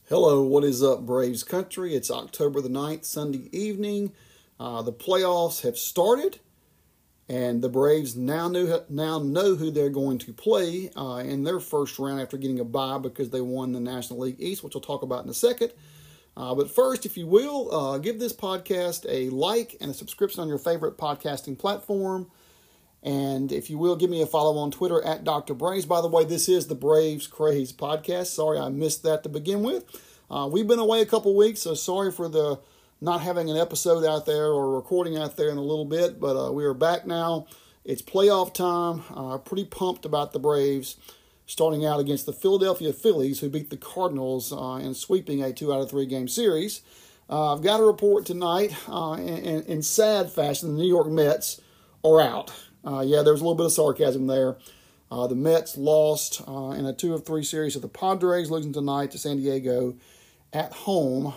Hello, what is up, Braves country? It's October the 9th, Sunday evening. The playoffs have started, and the Braves now know who they're going to play in their first round after getting a bye because they won the National League East, which we'll talk about in a second. But first, if you will, give this podcast a like and a subscription on your favorite podcasting platform. And if you will, give me a follow on Twitter at Dr. Braves. By the way, this is the Braves Craze podcast. Sorry I missed that to begin with. We've been away a couple weeks, so sorry for the not having an episode out there or recording out there in a little bit. But we are back now. It's playoff time. Pretty pumped about the Braves starting out against the Philadelphia Phillies, who beat the Cardinals in sweeping a 2 out of 3 game series. I've got a report tonight in sad fashion. The New York Mets are out. There was a little bit of sarcasm there. The Mets lost in a 2 of 3 series to the Padres, losing tonight to San Diego at home.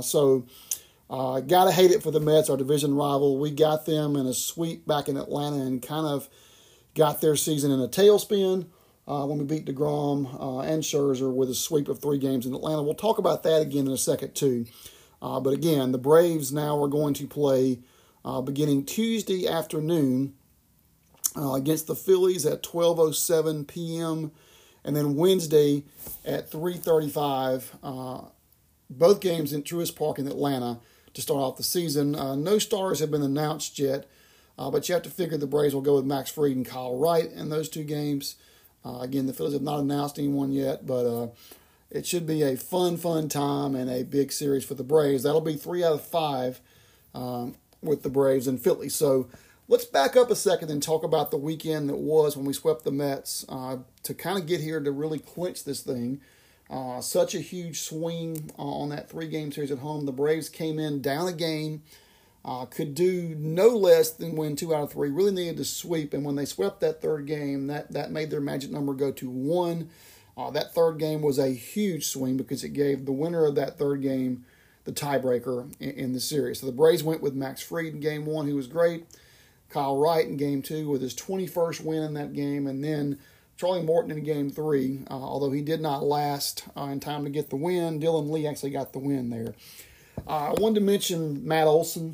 Gotta hate it for the Mets, our division rival. We got them in a sweep back in Atlanta and kind of got their season in a tailspin when we beat DeGrom and Scherzer with a sweep of 3 games in Atlanta. We'll talk about that again in a second, too. But again, the Braves now are going to play beginning Tuesday afternoon against the Phillies at 12:07 p.m. and then Wednesday at 3:35. Both games in Truist Park in Atlanta to start off the season. No stars have been announced yet, but you have to figure the Braves will go with Max Fried and Kyle Wright in those 2 games. Again, the Phillies have not announced anyone yet, but it should be a fun time and a big series for the Braves. That'll be 3 out of 5 with the Braves and Phillies. So let's back up a second and talk about the weekend that was when we swept the Mets to kind of get here to really clinch this thing. Such a huge swing on that 3-game series at home. The Braves came in down a game, could do no less than win 2 out of 3, really needed to sweep. And when they swept that 3rd game, that made their magic number go to 1. That 3rd game was a huge swing because it gave the winner of that 3rd game the tiebreaker in the series. So the Braves went with Max Fried in game 1, who was great. Kyle Wright in game 2 with his 21st win in that game, and then Charlie Morton in game 3, although he did not last in time to get the win. Dylan Lee actually got the win there. I wanted to mention Matt Olson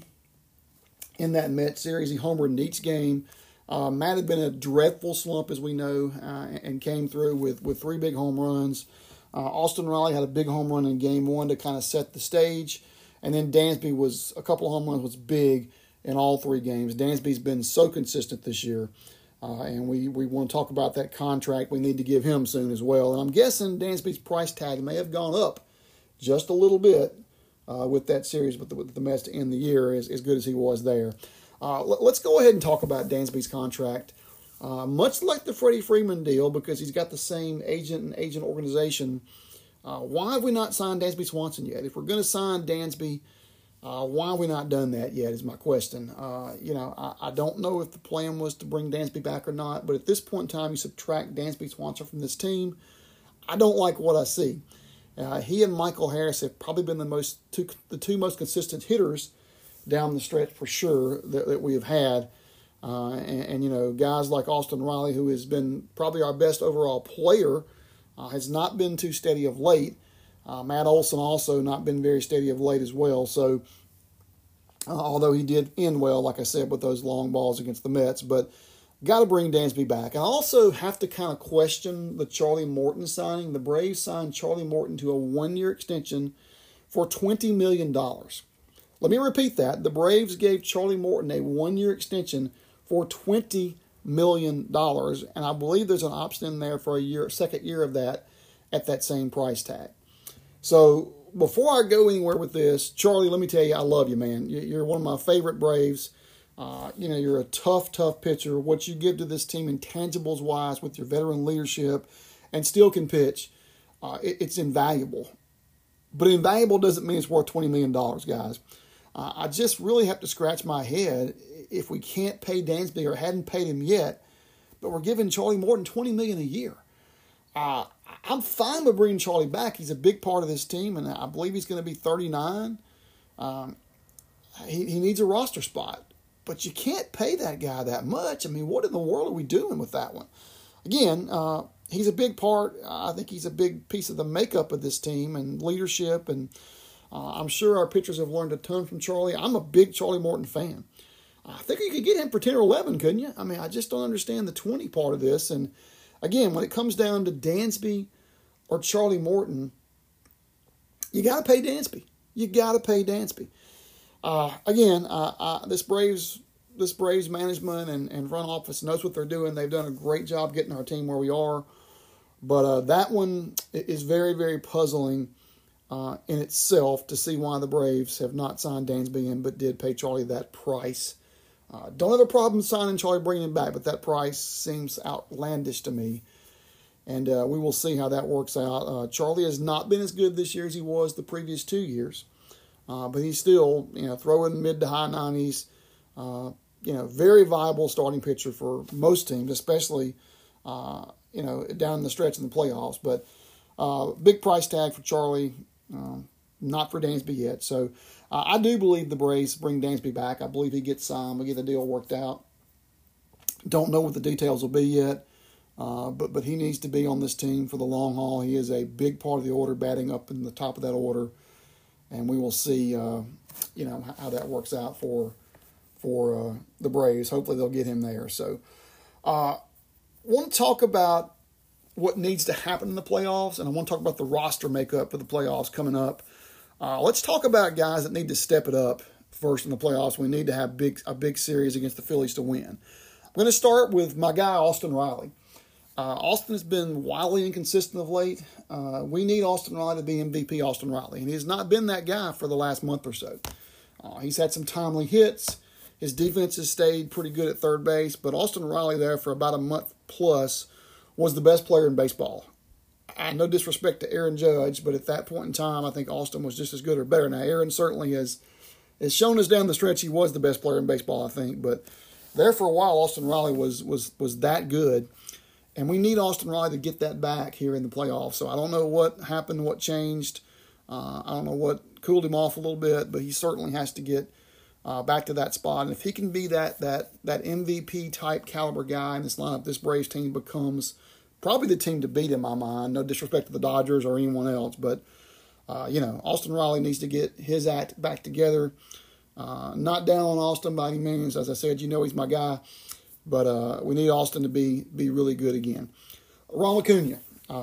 in that Mets series. He homered in each game. Matt had been in a dreadful slump, as we know, and came through with 3 big home runs. Austin Riley had a big home run in game 1 to kind of set the stage, and then Dansby was a couple of home runs was big in all 3 games. Dansby's been so consistent this year, and we want to talk about that contract we need to give him soon as well. And I'm guessing Dansby's price tag may have gone up just a little bit with that series with the Mets to end the year, as good as he was there. Let's go ahead and talk about Dansby's contract. Much like the Freddie Freeman deal, because he's got the same agent and agent organization, why have we not signed Dansby Swanson yet? If we're going to sign Dansby, why have we not done that yet is my question. I don't know if the plan was to bring Dansby back or not, but at this point in time, you subtract Dansby Swanson from this team, I don't like what I see. He and Michael Harris have probably been the 2 most consistent hitters down the stretch for sure that we have had. And guys like Austin Riley, who has been probably our best overall player, has not been too steady of late. Matt Olson also not been very steady of late as well. So, although he did end well, like I said, with those long balls against the Mets, but got to bring Dansby back. I also have to kind of question the Charlie Morton signing. The Braves signed Charlie Morton to a 1-year extension for $20 million. Let me repeat that. The Braves gave Charlie Morton a 1-year extension for $20 million, and I believe there's an option in there for a second year of that at that same price tag. So before I go anywhere with this, Charlie, let me tell you, I love you, man. You're one of my favorite Braves. You're a tough pitcher. What you give to this team intangibles-wise with your veteran leadership and still can pitch, it's invaluable. But invaluable doesn't mean it's worth $20 million, guys. I just really have to scratch my head if we can't pay Dansby or hadn't paid him yet, but we're giving Charlie Morton $20 million a year. I'm fine with bringing Charlie back. He's a big part of this team, and I believe he's going to be 39. He needs a roster spot, but you can't pay that guy that much. I mean, what in the world are we doing with that one? Again, he's a big part. I think he's a big piece of the makeup of this team and leadership. And I'm sure our pitchers have learned a ton from Charlie. I'm a big Charlie Morton fan. I think you could get him for 10 or 11, couldn't you? I mean, I just don't understand the 20 part of this. And again, when it comes down to Dansby or Charlie Morton, you got to pay Dansby. You got to pay Dansby. Again, this Braves management and front office knows what they're doing. They've done a great job getting our team where we are. But that one is very, very puzzling in itself to see why the Braves have not signed Dansby in, but did pay Charlie that price. Don't have a problem signing Charlie, bringing him back, but that price seems outlandish to me. And we will see how that works out. Charlie has not been as good this year as he was the previous 2 years. But he's still, throwing mid to high 90s. Very viable starting pitcher for most teams, especially, down the stretch in the playoffs. But big price tag for Charlie, not for Dansby yet. So I do believe the Braves bring Dansby back. I believe he gets signed. We get the deal worked out. Don't know what the details will be yet. But he needs to be on this team for the long haul. He is a big part of the order, batting up in the top of that order, and we will see, how that works out for the Braves. Hopefully, they'll get him there. So, want to talk about what needs to happen in the playoffs, and I want to talk about the roster makeup for the playoffs coming up. Let's talk about guys that need to step it up first in the playoffs. We need to have a big series against the Phillies to win. I'm going to start with my guy Austin Riley. Austin has been wildly inconsistent of late. We need Austin Riley to be MVP Austin Riley, and he has not been that guy for the last month or so. He's had some timely hits. His defense has stayed pretty good at third base, but Austin Riley there for about a month plus was the best player in baseball. No disrespect to Aaron Judge, but at that point in time, I think Austin was just as good or better. Now, Aaron certainly has shown us down the stretch he was the best player in baseball, I think, but there for a while, Austin Riley was that good. And we need Austin Riley to get that back here in the playoffs. So I don't know what happened, what changed. I don't know what cooled him off a little bit, but he certainly has to get back to that spot. And if he can be that MVP type caliber guy in this lineup, this Braves team becomes probably the team to beat in my mind. No disrespect to the Dodgers or anyone else, but Austin Riley needs to get his act back together. Not down on Austin by any means. As I said, he's my guy. But we need Austin to be really good again. Ronald Acuna.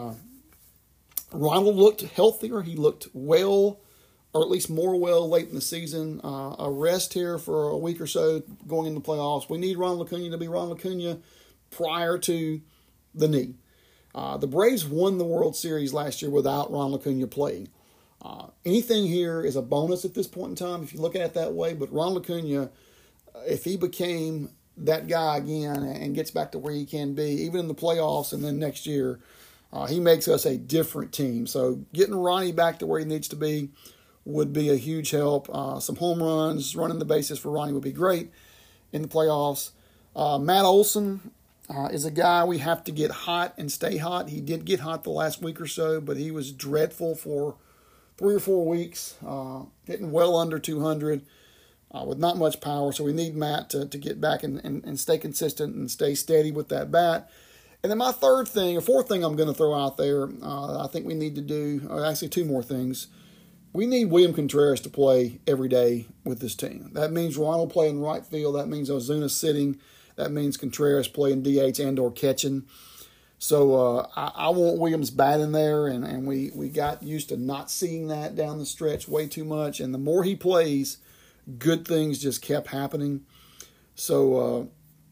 Ronald looked healthier. He looked well, or at least more well late in the season. A rest here for a week or so going into the playoffs. We need Ronald Acuna to be Ronald Acuna prior to the knee. The Braves won the World Series last year without Ronald Acuna playing. Anything here is a bonus at this point in time if you look at it that way. But Ronald Acuna, if he became that guy again and gets back to where he can be, even in the playoffs and then next year, he makes us a different team. So getting Ronnie back to where he needs to be would be a huge help. Some home runs, running the bases for Ronnie would be great in the playoffs. Matt Olson is a guy we have to get hot and stay hot. He did get hot the last week or so, but he was dreadful for 3 or 4 weeks, hitting well under 200. With not much power, so we need Matt to get back and stay consistent and stay steady with that bat. And then my fourth thing I'm going to throw out there, I think we need to do, or actually 2 more things. We need William Contreras to play every day with this team. That means Ronald playing right field. That means Ozuna sitting. That means Contreras playing DH and or catching. So I want Williams bat in there, and we got used to not seeing that down the stretch way too much. And the more he plays, good things just kept happening. So,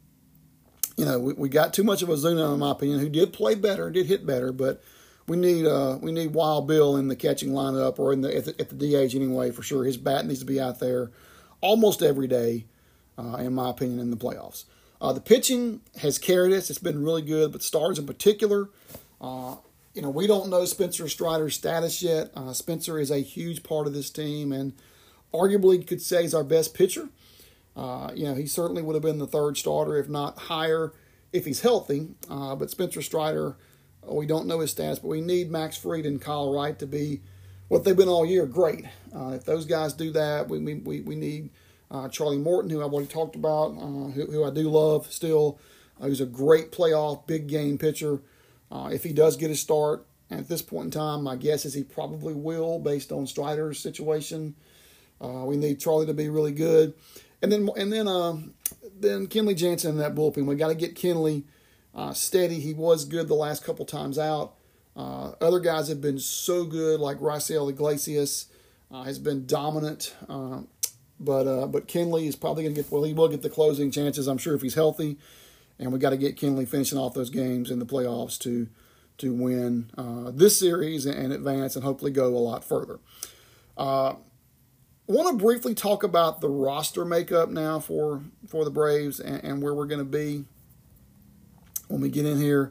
we got too much of Ozuna, in my opinion, who did play better, did hit better, but we need Wild Bill in the catching lineup or at the DH anyway, for sure. His bat needs to be out there almost every day, in my opinion, in the playoffs. The pitching has carried us. It's been really good, but Stars in particular, we don't know Spencer Strider's status yet. Spencer is a huge part of this team, and arguably could say he's our best pitcher. He certainly would have been the 3rd starter, if not higher, if he's healthy. But Spencer Strider, we don't know his stats, but we need Max Fried and Kyle Wright to be what they've been all year, great. If those guys do that, we need Charlie Morton, who I've already talked about, who I do love still, who's a great playoff, big game pitcher. If he does get a start, and at this point in time, my guess is he probably will, based on Strider's situation. We need Charlie to be really good, and then Kenley Jansen in that bullpen. We got to get Kenley steady. He was good the last couple times out. Other guys have been so good, like Raisel Iglesias has been dominant. But Kenley is probably going to get, he will get the closing chances, I'm sure, if he's healthy. And we got to get Kenley finishing off those games in the playoffs to win this series and advance and hopefully go a lot further. I want to briefly talk about the roster makeup now for the Braves and where we're going to be when we get in here.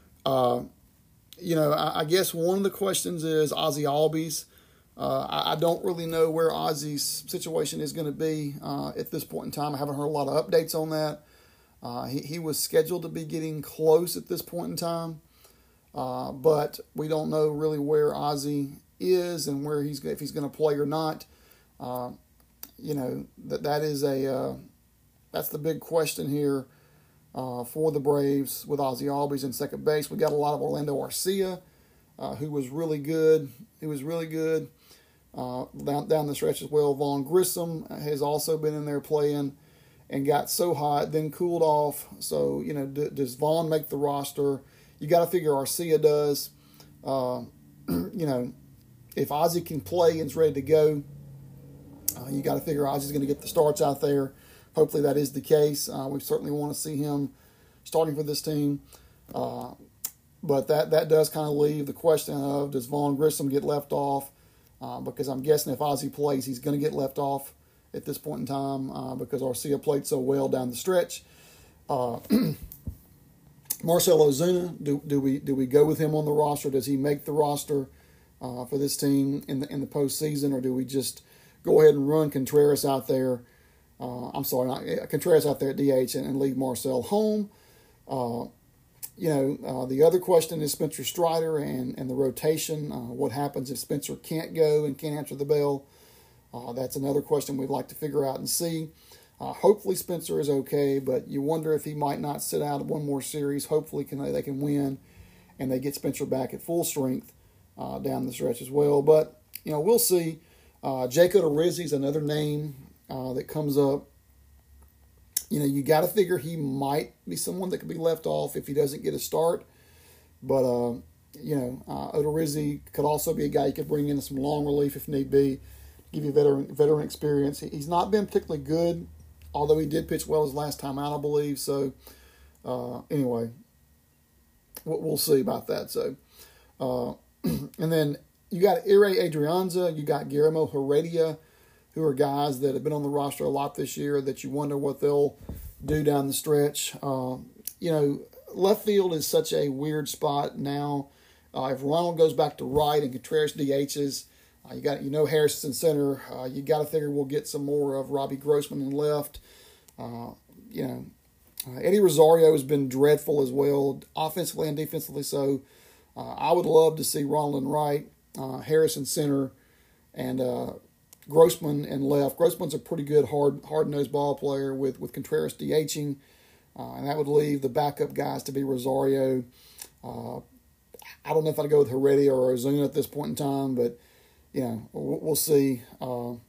I guess one of the questions is Ozzie Albies. I don't really know where Ozzie's situation is going to be at this point in time. I haven't heard a lot of updates on that. He was scheduled to be getting close at this point in time, but we don't know really where Ozzie is and where if he's going to play or not. That's the big question here for the Braves with Ozzie Albies in second base. We got a lot of Orlando Arcia, who was really good. Down the stretch as well. Vaughn Grissom has also been in there playing and got so hot, then cooled off. So, does Vaughn make the roster? You got to figure Arcia does. If Ozzie can play and is ready to go, you got to figure Ozzie's going to get the starts out there. Hopefully that is the case. We certainly want to see him starting for this team. But that does kind of leave the question of, does Vaughn Grissom get left off? Because I'm guessing if Ozzie plays, he's going to get left off at this point in time because Arcia played so well down the stretch. Marcell Ozuna, do we go with him on the roster? Does he make the roster for this team in the postseason, or do we just go ahead and run Contreras out there? Contreras out there at DH and leave Marcell home. The other question is Spencer Strider and the rotation. What happens if Spencer can't go and can't answer the bell? That's another question we'd like to figure out and see. Hopefully Spencer is okay, but you wonder if he might not sit out one more series. Hopefully they can win and they get Spencer back at full strength down the stretch as well. But, we'll see. Jake Odorizzi is another name that comes up. You got to figure he might be someone that could be left off if he doesn't get a start. But, Odorizzi could also be a guy you could bring in some long relief if need be, give you veteran experience. He's not been particularly good, although he did pitch well his last time out, I believe. So, anyway, we'll see about that. So, and then you got Ehire Adrianza, you got Guillermo Heredia, who are guys that have been on the roster a lot this year that you wonder what they'll do down the stretch. Left field is such a weird spot now. If Ronald goes back to right and Contreras DHs, you got Harrison center. You got to figure we'll get some more of Robbie Grossman in left. Eddie Rosario has been dreadful as well, offensively and defensively. So I would love to see Ronald in right, Harrison center, and Grossman and left. Grossman's a pretty good hard-nosed ball player with Contreras DHing, and that would leave the backup guys to be Rosario. I don't know if I'd go with Heredia or Ozuna at this point in time, but we'll see. The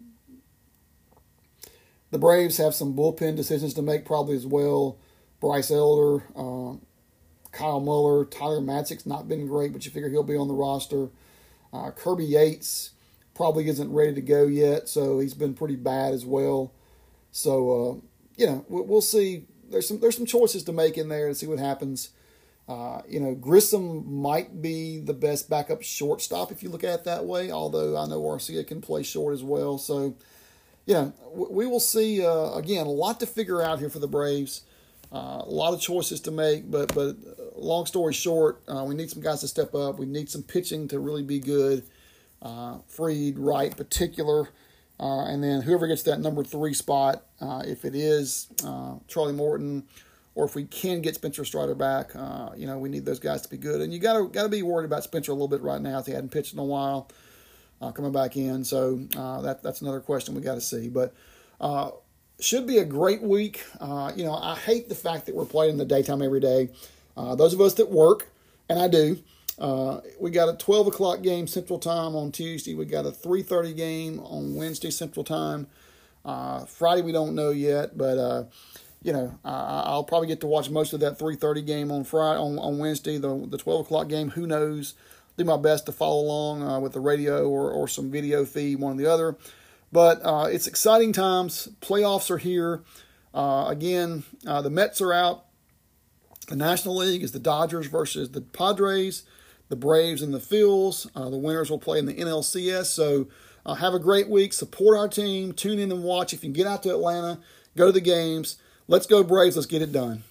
Braves have some bullpen decisions to make probably as well. Bryce Elder, Kyle Muller, Tyler Matzek's not been great, but you figure he'll be on the roster. Kirby Yates probably isn't ready to go yet, so he's been pretty bad as well. So, we'll see. There's some choices to make in there and see what happens. Grissom might be the best backup shortstop if you look at it that way, although I know Arcia can play short as well. So, we will see. Again, a lot to figure out here for the Braves. A lot of choices to make, but long story short, we need some guys to step up. We need some pitching to really be good. Fried, Wright, particular, and then whoever gets that number 3 spot, if it is Charlie Morton, or if we can get Spencer Strider back, we need those guys to be good. And you got to be worried about Spencer a little bit right now if he hadn't pitched in a while, coming back in. So that's another question we got to see. But should be a great week. I hate the fact that we're playing in the daytime every day. Those of us that work and I do. We got a 12 o'clock game Central Time on Tuesday. We got a 3:30 game on Wednesday Central Time. Friday we don't know yet, but I'll probably get to watch most of that 3:30 game on Friday, on Wednesday, the 12 o'clock game. Who knows? Do my best to follow along with the radio or some video feed, one or the other. But it's exciting times. Playoffs are here. Again, the Mets are out. The National League is the Dodgers versus the Padres, the Braves and the Phils. The winners will play in the NLCS. So have a great week. Support our team. Tune in and watch. If you can get out to Atlanta, go to the games. Let's go Braves. Let's get it done.